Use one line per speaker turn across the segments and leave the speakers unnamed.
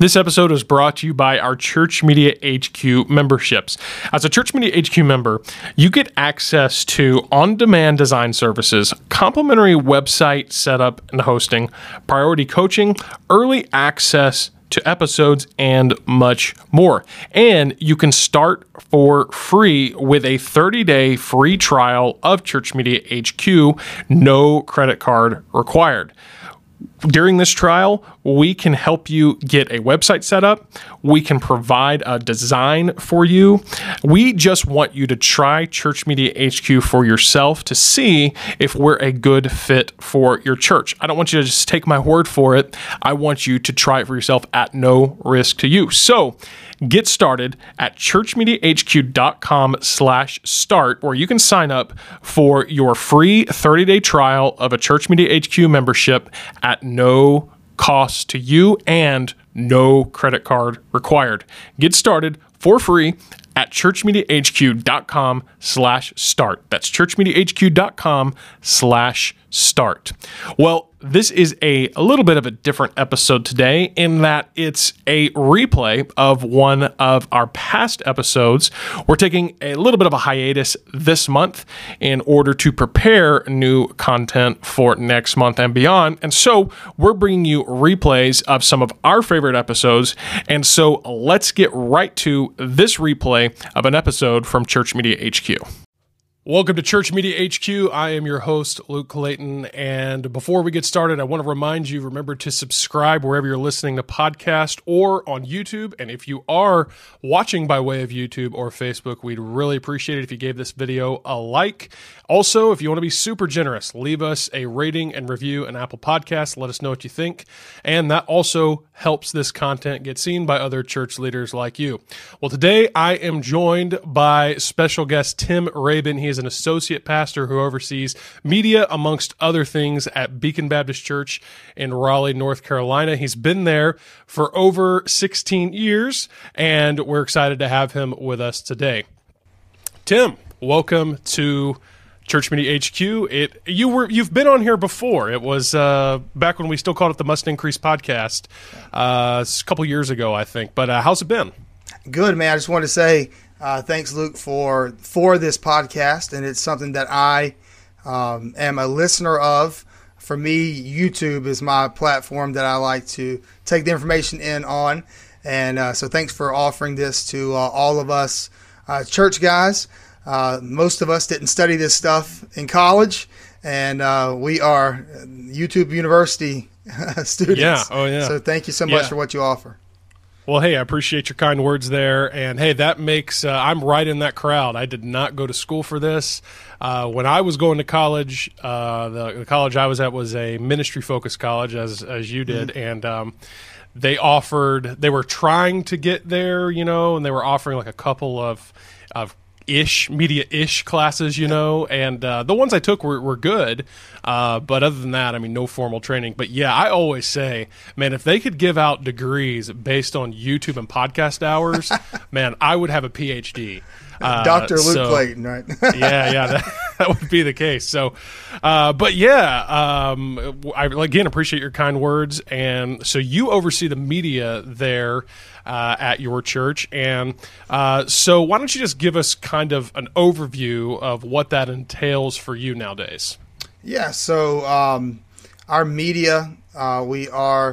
This episode is brought to you by our Church Media HQ memberships. As a Church Media HQ member, you get access to on-demand design services, complimentary website setup and hosting, priority coaching, early access to episodes, and much more. And you can start for free with a 30-day free trial of Church Media HQ, no credit card required. During this trial, we can help you get a website set up. We can provide a design for you. We just want you to try Church Media HQ for yourself to see if we're a good fit for your church. I don't want you to just take my word for it. I want you to try it for yourself at no risk to you. So get started at churchmediahq.com/start, where you can sign up for your free 30-day trial of a Church Media HQ membership at no cost to you and no credit card required. Get started for free at churchmediahq.com/start. That's churchmediahq.com/start. Well, this is a little bit of a different episode today in that it's a replay of one of our past episodes. We're taking a little bit of a hiatus this month in order to prepare new content for next month and beyond. And so we're bringing you replays of some of our favorite episodes. And so let's get right to this replay of an episode from Church Media HQ. Welcome to Church Media HQ. I am your host, Luke Clayton. And before we get started, I want to remind you, remember to subscribe wherever you're listening to podcast or on YouTube. And if you are watching by way of YouTube or Facebook, we'd really appreciate it if you gave this video a like. Also, if you want to be super generous, leave us a rating and review in Apple Podcasts. Let us know what you think. And that also helps this content get seen by other church leaders like you. Well, today I am joined by special guest Tim Rabin. He is an associate pastor who oversees media, amongst other things, at Beacon Baptist Church in Raleigh, North Carolina. He's been there for over 16 years, and we're excited to have him with us today. Tim, welcome to Church Media HQ. You've been on here before. It was back when we still called it the Must Increase podcast, a couple years ago, I think. But how's it been?
Good, man. I just want to say thanks, Luke, for this podcast, and it's something that I am a listener of. For me, YouTube is my platform that I like to take the information in on, and so thanks for offering this to all of us church guys. Most of us didn't study this stuff in college, and we are YouTube University students.
Yeah. Oh, yeah.
So thank you so much for what you offer.
Well, hey, I appreciate your kind words there. And hey, that makes, I'm right in that crowd. I did not go to school for this. When I was going to college, the college I was at was a ministry-focused college, as you did. Mm-hmm. And they were trying to get there, and they were offering like a couple of media-ish classes, and the ones I took were good, but other than that, no formal training. But yeah, I always say, man, if they could give out degrees based on YouTube and podcast hours, man, I would have a PhD.
Dr. Luke Clayton, right?
yeah, that would be the case. So, but yeah, I again appreciate your kind words. And so you oversee the media there at your church. And so why don't you just give us kind of an overview of what that entails for you nowadays? Yeah,
so our media, we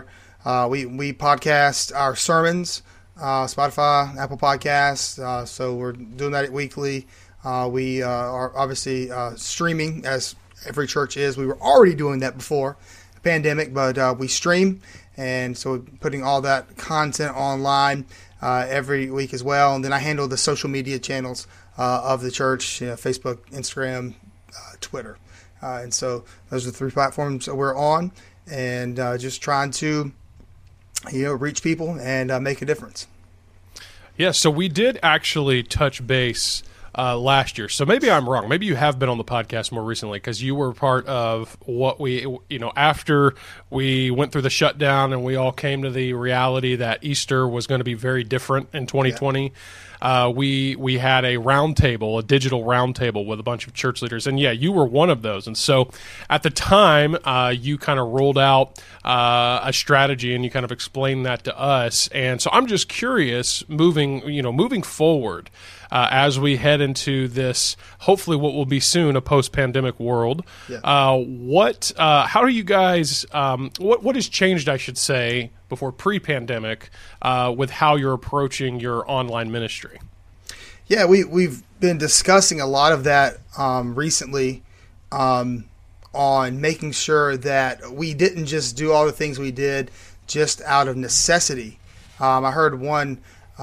podcast our sermons, Spotify, Apple Podcasts, so we're doing that weekly. We are obviously streaming, as every church is. We were already doing that before the pandemic, but we stream, and so we're putting all that content online every week as well. And then I handle the social media channels of the church, Facebook, Instagram, Twitter. And so those are the three platforms that we're on, and just trying to reach people and make a difference.
Yeah, so we did actually touch base last year. So maybe I'm wrong. Maybe you have been on the podcast more recently because you were part of what we, after we went through the shutdown and we all came to the reality that Easter was going to be very different in 2020. Yeah. We had a roundtable, a digital roundtable with a bunch of church leaders, and you were one of those. And so, at the time, you kind of rolled out a strategy, and you kind of explained that to us. And so, I'm just curious, moving forward, as we head into this, hopefully, what will be soon a post-pandemic world. Yeah. How do you guys? What has changed? I should say, before pre-pandemic, with how you're approaching your online ministry?
Yeah, we've been discussing a lot of that recently on making sure that we didn't just do all the things we did just out of necessity. I heard one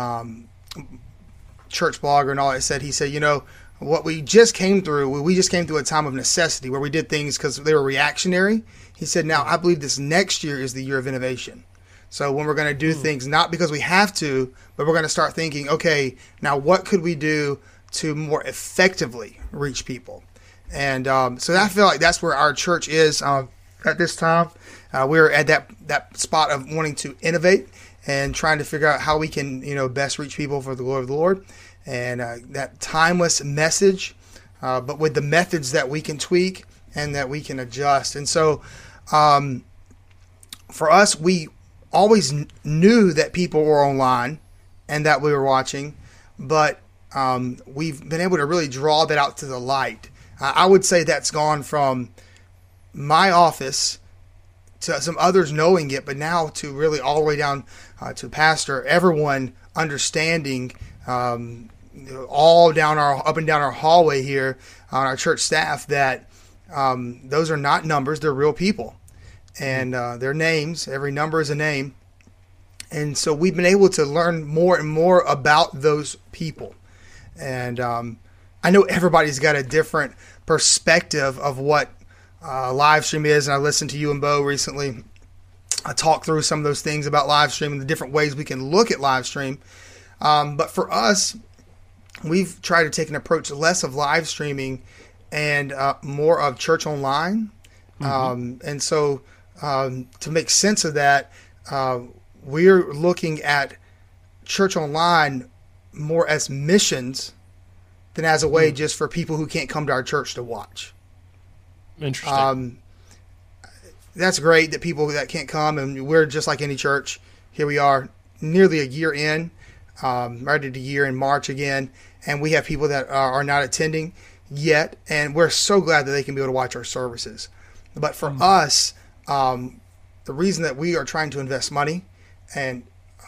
church blogger and all that said, he said, what we just came through a time of necessity where we did things because they were reactionary. He said, now I believe this next year is the year of innovation. So when we're going to do things, not because we have to, but we're going to start thinking, okay, now what could we do to more effectively reach people? And so I feel like that's where our church is at this time. We're at that spot of wanting to innovate and trying to figure out how we can, best reach people for the glory of the Lord. And that timeless message, but with the methods that we can tweak and that we can adjust. And so for us, we always knew that people were online and that we were watching, but we've been able to really draw that out to the light. I would say that's gone from my office to some others knowing it, but now to really all the way down to pastor, everyone understanding, all down up and down our hallway here on our church staff, that those are not numbers, they're real people. And their names, every number is a name. And so we've been able to learn more and more about those people. And I know everybody's got a different perspective of what live stream is. And I listened to you and Bo recently. I talked through some of those things about live stream and the different ways we can look at live stream. But for us, we've tried to take an approach less of live streaming and more of church online. And so to make sense of that, we're looking at church online more as missions than as a way just for people who can't come to our church to watch.
Interesting.
That's great that people that can't come, and we're just like any church. Here we are nearly a year in, right at a year in March again, and we have people that are not attending yet, and we're so glad that they can be able to watch our services. But for us, the reason that we are trying to invest money and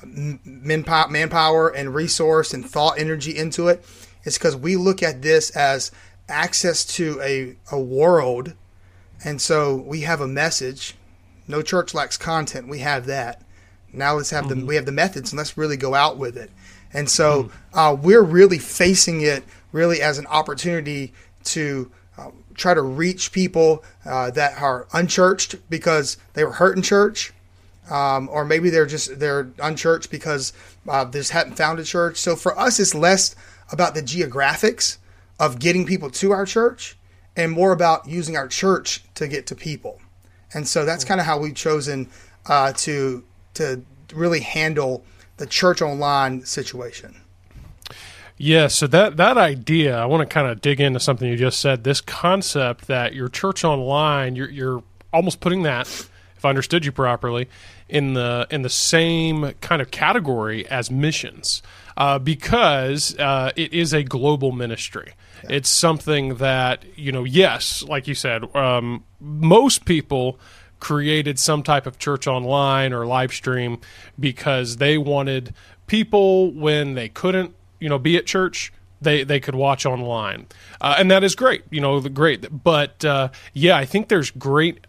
manpower and resource and thought energy into it is because we look at this as access to a world. And so we have a message. No church lacks content. We have that. Now let's have we have the methods, and let's really go out with it. And so we're really facing it really as an opportunity to try to reach people that are unchurched because they were hurt in church, or maybe they're unchurched because they just hadn't found a church. So for us, it's less about the geographics of getting people to our church and more about using our church to get to people. And so that's kind of how we've chosen to really handle the church online situation.
Yeah, so that idea, I want to kind of dig into something you just said. This concept that your church online, you're almost putting that, if I understood you properly, in the same kind of category as missions, because it is a global ministry. Yeah. It's something that, yes, like you said, most people created some type of church online or live stream because they wanted people when they couldn't be at church, they could watch online. And that is great, great. But I think there's great,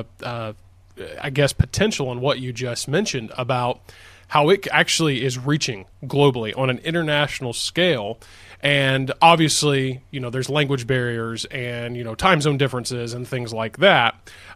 potential in what you just mentioned about how it actually is reaching globally on an international scale. And obviously, there's language barriers and, time zone differences and things like that.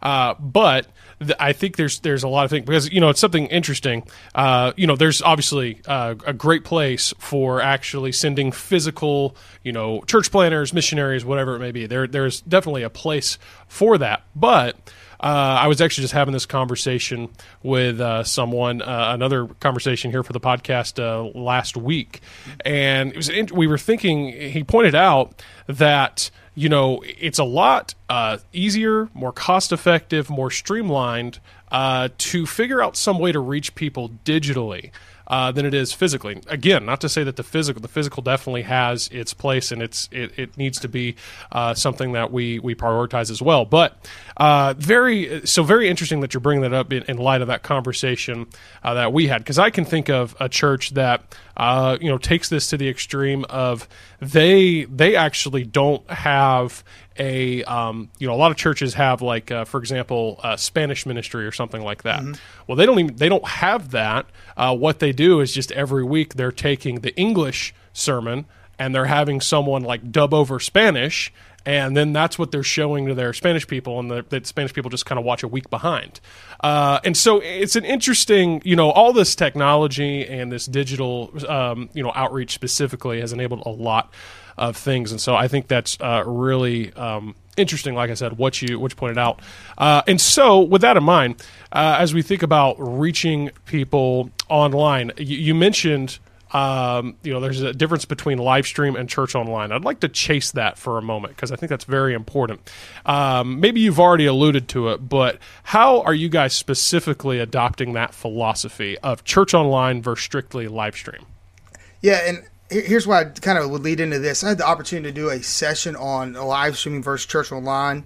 But I think there's a lot of things because, it's something interesting. There's obviously a great place for actually sending physical, church planners, missionaries, whatever it may be. There's definitely a place for that. But I was actually just having this conversation with someone, another conversation here for the podcast last week, and we were thinking. He pointed out that it's a lot easier, more cost-effective, more streamlined to figure out some way to reach people digitally than it is physically. Again, not to say that the physical definitely has its place, and it needs to be something that we prioritize as well. But very interesting that you're bringing that up in light of that conversation that we had, because I can think of a church that takes this to the extreme of they actually don't have a lot of churches have for example Spanish ministry or something like that. Mm-hmm. Well, they don't have that. What they do is just every week they're taking the English sermon and they're having someone dub over Spanish, and then that's what they're showing to their Spanish people, and the Spanish people just kind of watch a week behind. And so it's an interesting, all this technology and this digital, outreach specifically has enabled a lot of things. And so I think that's really interesting, like I said, what you pointed out. And so with that in mind, as we think about reaching people online, you mentioned there's a difference between live stream and church online. I'd like to chase that for a moment because I think that's very important. Maybe you've already alluded to it, but how are you guys specifically adopting that philosophy of church online versus strictly live stream?
Yeah, and here's why I kind of would lead into this. I had the opportunity to do a session on live streaming versus church online,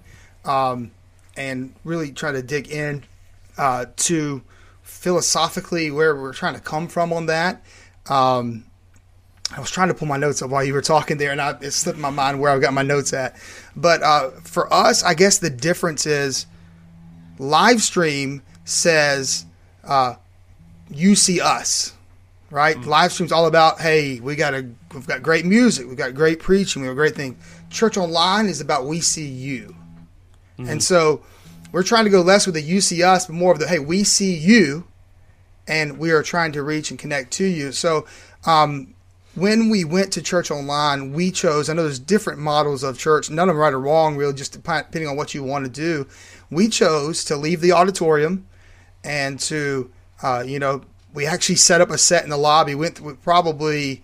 and really try to dig in to philosophically where we're trying to come from on that. I was trying to pull my notes up while you were talking there, and it slipped my mind where I've got my notes at. But for us, I guess the difference is live stream says you see us, right? Mm-hmm. Live stream's all about, hey, we've got great music, we've got great preaching, we have a great thing. Church online is about we see you. Mm-hmm. And so we're trying to go less with the you see us, but more of the, hey, we see you, and we are trying to reach and connect to you. So when we went to church online, we chose, I know there's different models of church, none of them right or wrong, really, just depending on what you want to do. We chose to leave the auditorium and to, we actually set up a set in the lobby, went through probably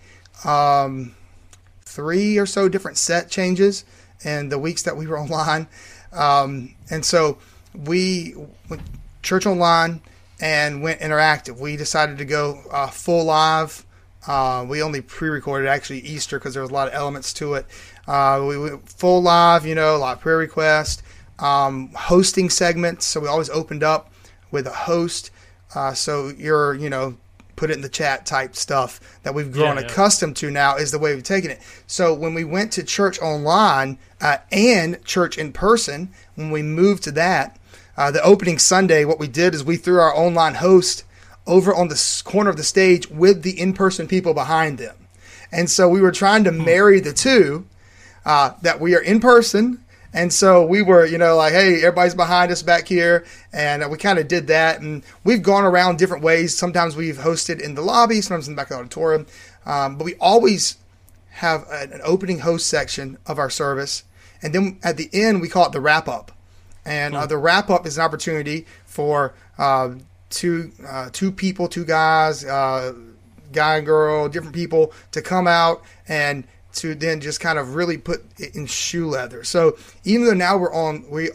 3 or so different set changes in the weeks that we were online. And so we went church online and went interactive. We decided to go full live. We only pre-recorded actually Easter because there was a lot of elements to it. We went full live, a lot of prayer requests, hosting segments. So we always opened up with a host. So you're, put it in the chat type stuff that we've grown accustomed to now is the way we've taken it. So when we went to church online and church in person, when we moved to that, the opening Sunday, what we did is we threw our online host over on the corner of the stage with the in-person people behind them. And so we were trying to marry the two, that we are in person. And so we were, hey, everybody's behind us back here. And we kind of did that. And we've gone around different ways. Sometimes we've hosted in the lobby, sometimes in the back of the auditorium. But we always have an opening host section of our service. And then at the end, we call it the wrap-up. And the wrap-up is an opportunity for two people, two guys, guy and girl, different people to come out and to then just kind of really put it in shoe leather. So even though now we're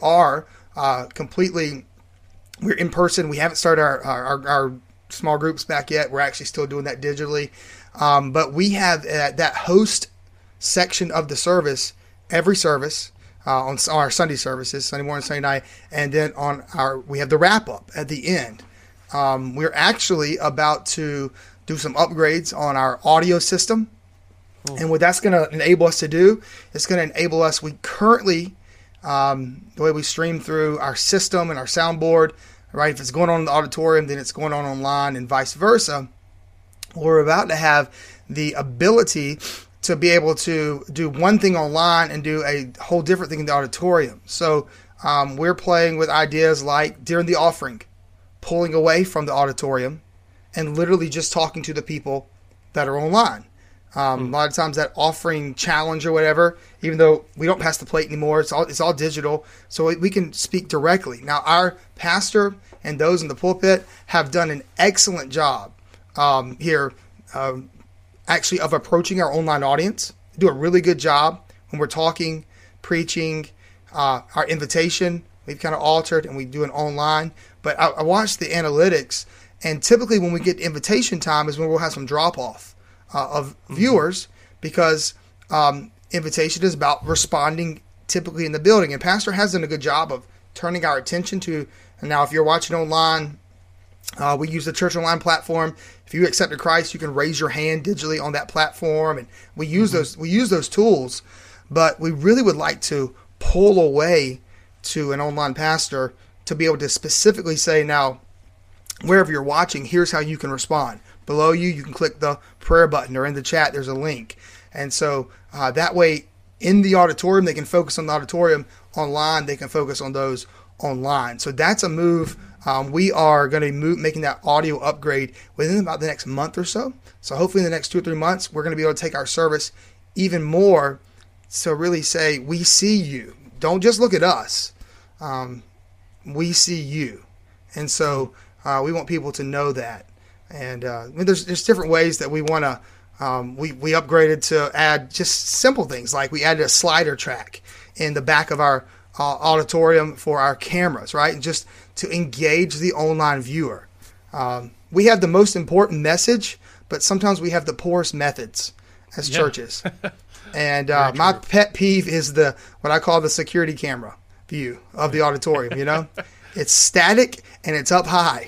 in person, we haven't started our small groups back yet. We're actually still doing that digitally. But we have that host section of the service, every service, on our Sunday services, Sunday morning, Sunday night, and then we have the wrap up at the end. We're actually about to do some upgrades on our audio system. And what that's going to enable us to do, it's going to enable us, we currently, the way we stream through our system and our soundboard, right? If it's going on in the auditorium, then it's going on online and vice versa. We're about to have the ability to be able to do one thing online and do a whole different thing in the auditorium. So we're playing with ideas like during the offering, pulling away from the auditorium and literally just talking to the people that are online. A lot of times that offering challenge or whatever, even though we don't pass the plate anymore, it's all digital, so we can speak directly. Now, our pastor and those in the pulpit have done an excellent job here, actually, of approaching our online audience. Do a really good job when we're talking, preaching, our invitation. We've kind of altered and we do it online. But I watched the analytics, and typically when we get invitation time is when we'll have some drop off of viewers, because invitation is about responding typically in the building. And Pastor has done a good job of turning our attention to, and now if you're watching online, we use the Church Online platform. If you accepted Christ, you can raise your hand digitally on that platform, and we use those tools. But we really would like to pull away to an online pastor to be able to specifically say, now, wherever you're watching, here's how you can respond. Below you can click the prayer button, or in the chat, there's a link. And so that way, in the auditorium, they can focus on the auditorium. Online, they can focus on those online. So that's a move. We are going to be making that audio upgrade within about the next month or so. So hopefully in the next 2 or 3 months, we're going to be able to take our service even more. So really say, we see you. Don't just look at us. We see you. And so we want people to know that. And there's different ways that we want to, we upgraded to add just simple things. Like we added a slider track in the back of our auditorium for our cameras, right? And just to engage the online viewer. We have the most important message, but sometimes we have the poorest methods as churches. And my pet peeve is what I call the security camera view of the auditorium. It's static and it's up high.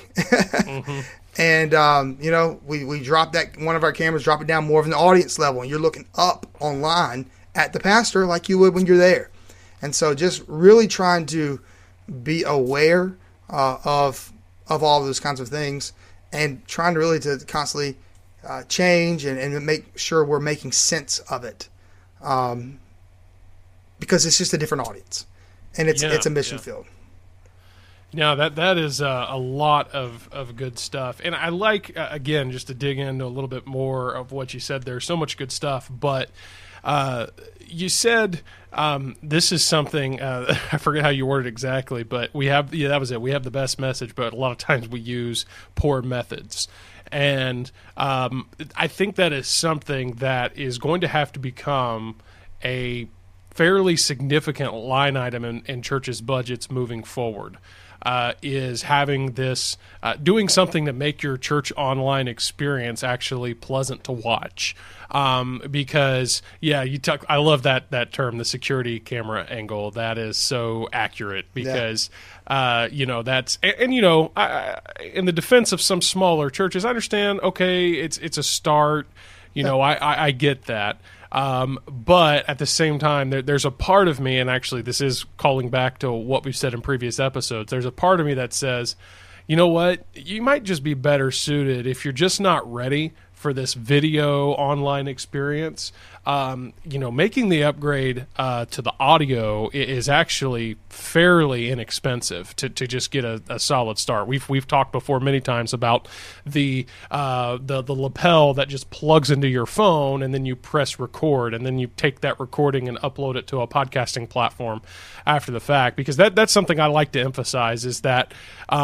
And we drop that, one of our cameras, drop it down more of an audience level, and you're looking up online at the pastor like you would when you're there. And so just really trying to be aware of all those kinds of things, and trying to really to constantly change and make sure we're making sense of it, because it's just a different audience, and it's a mission field.
Yeah, that is a lot of good stuff. And I like, again, just to dig into a little bit more of what you said. There's so much good stuff, but you said this is something, I forget how you worded it exactly, but that was it. We have the best message, but a lot of times we use poor methods. And I think that is something that is going to have to become a fairly significant line item in churches' budgets moving forward. Is having this, doing something to make your church online experience actually pleasant to watch. Because I love that term, the security camera angle. That is so accurate, because that's, and in the defense of some smaller churches, I understand. Okay, it's a start. I get that. But at the same time, there's a part of me, and actually this is calling back to what we've said in previous episodes, there's a part of me that says, you know what, you might just be better suited if you're just not ready for this video online experience. Making the upgrade to the audio is actually fairly inexpensive to just get a solid start. We've talked before many times about the lapel that just plugs into your phone, and then you press record, and then you take that recording and upload it to a podcasting platform after the fact. Because that's something I like to emphasize, is that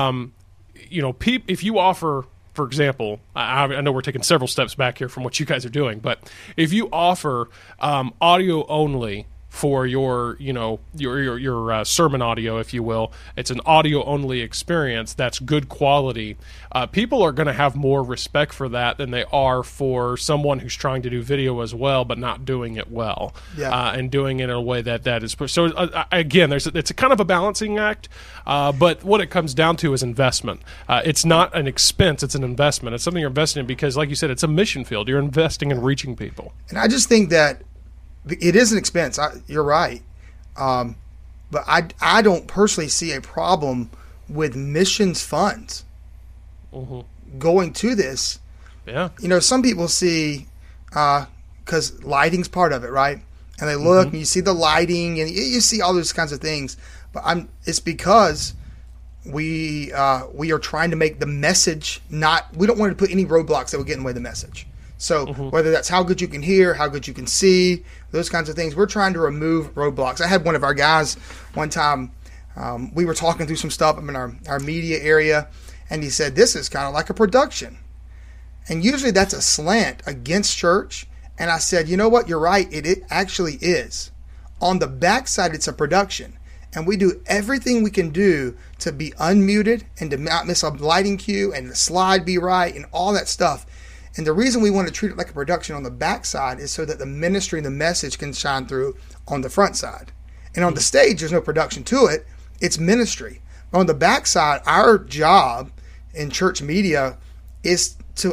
if you offer, for example, I know we're taking several steps back here from what you guys are doing, but if you offer audio only for your sermon audio, if you will, it's an audio only experience that's good quality. People are going to have more respect for that than they are for someone who's trying to do video as well, but not doing it well, and doing it in a way that is pushed. So again, it's a kind of a balancing act, but what it comes down to is investment. It's not an expense; it's an investment. It's something you're investing in because, like you said, it's a mission field. You're investing in reaching people.
And I just think that it is an expense. You're right. But I don't personally see a problem with missions funds going to this.
Yeah.
Some people see because lighting's part of it, right? And they look, and you see the lighting, and you see all those kinds of things. But it's because we are trying to make the message we don't want to put any roadblocks that would get in the way of the message. So whether that's how good you can hear, how good you can see, those kinds of things, we're trying to remove roadblocks. I had one of our guys one time, we were talking through some stuff in our media area, and he said, this is kind of like a production. And usually that's a slant against church. And I said, you know what? You're right. It actually is. On the backside, it's a production. And we do everything we can do to be unmuted and to not miss a lighting cue and the slide be right and all that stuff. And the reason we want to treat it like a production on the backside is so that the ministry and the message can shine through on the front side. And on the stage, there's no production to it. It's ministry. But on the backside, our job in church media is to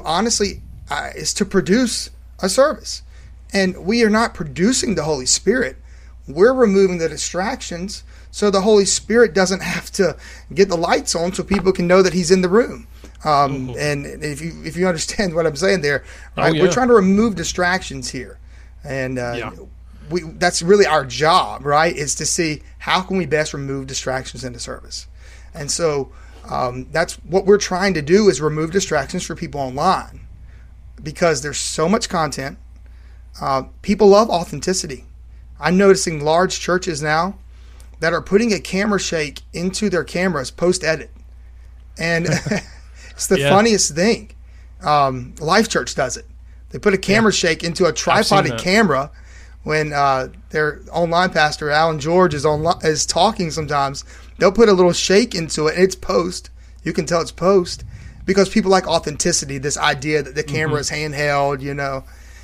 produce a service. And we are not producing the Holy Spirit. We're removing the distractions so the Holy Spirit doesn't have to get the lights on so people can know that he's in the room. And if you understand what I'm saying there, right? We're trying to remove distractions here. And that's really our job, right? Is to see how can we best remove distractions in the service. And so that's what we're trying to do, is remove distractions for people online, because there's so much content. People love authenticity. I'm noticing large churches now that are putting a camera shake into their cameras post-edit. And it's the funniest thing. Life Church does it. They put a camera shake into a tripoded camera when their online pastor, Alan George, is talking sometimes. They'll put a little shake into it, and it's post. You can tell it's post because people like authenticity, this idea that the camera is handheld, you know.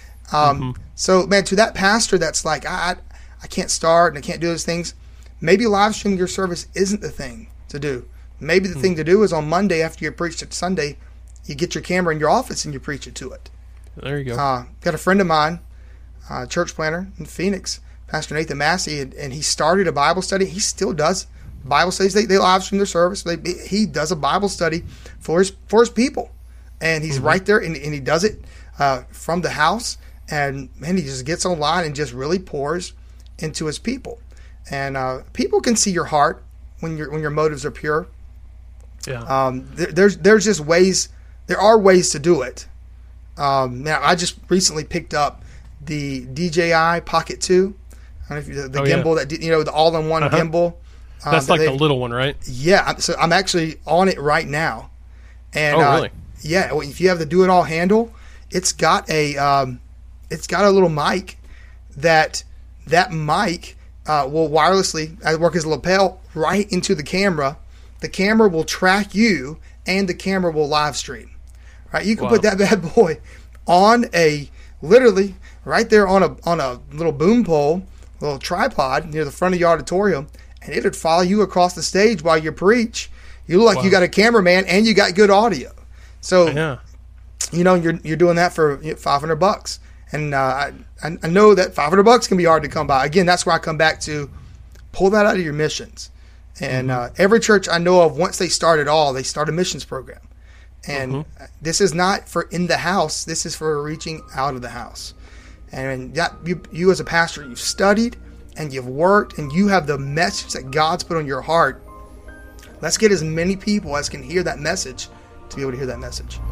So, man, to that pastor that's like, I can't start and I can't do those things, maybe live streaming your service isn't the thing to do. Maybe the thing to do is on Monday after you preached it Sunday, you get your camera in your office and you preach it to it.
There you go.
Got a friend of mine, church planner in Phoenix, Pastor Nathan Massey, and he started a Bible study. He still does Bible studies. They live stream their service. He does a Bible study for his people, and he's right there, and he does it from the house. And man, he just gets online and just really pours into his people. And people can see your heart when your motives are pure. Yeah. There's just ways. There are ways to do it. Now, I just recently picked up the DJI Pocket 2. I don't know if the gimbal that the all-in-one gimbal.
That's like the little one, right?
Yeah. So I'm actually on it right now. And
really?
Yeah. If you have the do-it-all handle, it's got a little mic that mic will wirelessly work as a lapel right into the camera. The camera will track you, and the camera will live stream. Right? You can put that bad boy on literally right there on a little boom pole, little tripod near the front of your auditorium, and it would follow you across the stage while you preach. You look like you got a cameraman and you got good audio. So, you're doing that for $500. And I know that $500 can be hard to come by. Again, that's where I come back to pull that out of your missions. And every church I know of, once they start they start a missions program. And this is not for in the house. This is for reaching out of the house. And you as a pastor, you've studied and you've worked and you have the message that God's put on your heart. Let's get as many people as can hear that message to be able to hear that message.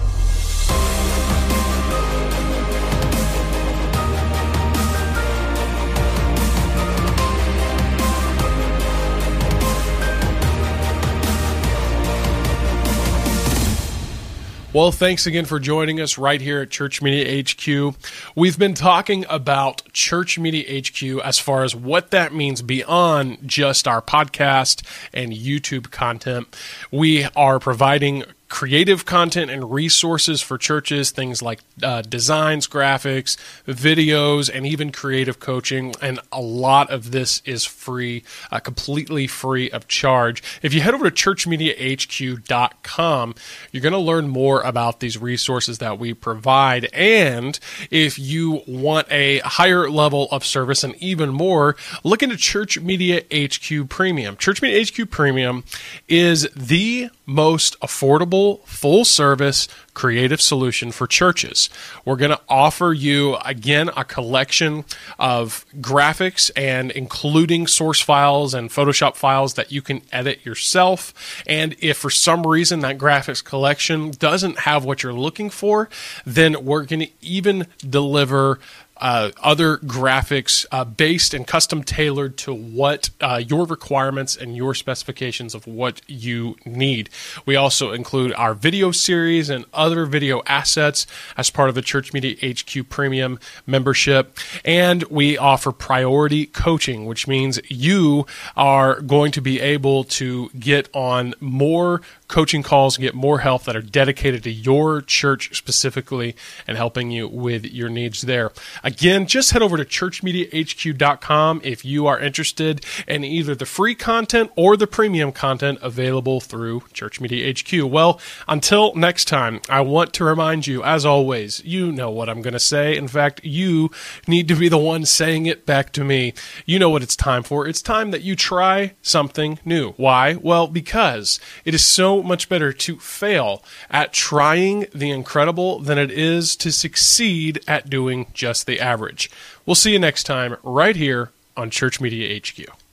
Well, thanks again for joining us right here at Church Media HQ. We've been talking about Church Media HQ as far as what that means beyond just our podcast and YouTube content. We are providing creative content and resources for churches, things like designs, graphics, videos, and even creative coaching. And a lot of this is free, completely free of charge. If you head over to churchmediahq.com, you're going to learn more about these resources that we provide. And if you want a higher level of service and even more, look into Church Media HQ Premium. Church Media HQ Premium is the most affordable, full-service, creative solution for churches. We're going to offer you, again, a collection of graphics and including source files and Photoshop files that you can edit yourself. And if for some reason that graphics collection doesn't have what you're looking for, then we're going to even deliver other graphics based and custom tailored to what your requirements and your specifications of what you need. We also include our video series and other video assets as part of the Church Media HQ Premium membership. And we offer priority coaching, which means you are going to be able to get on more coaching calls and get more help that are dedicated to your church specifically and helping you with your needs there. Again, just head over to churchmediahq.com if you are interested in either the free content or the premium content available through Church Media HQ. Well, until next time, I want to remind you, as always, you know what I'm going to say. In fact, you need to be the one saying it back to me. You know what it's time for. It's time that you try something new. Why? Well, because it is so much better to fail at trying the incredible than it is to succeed at doing just the average. We'll see you next time right here on Church Media HQ.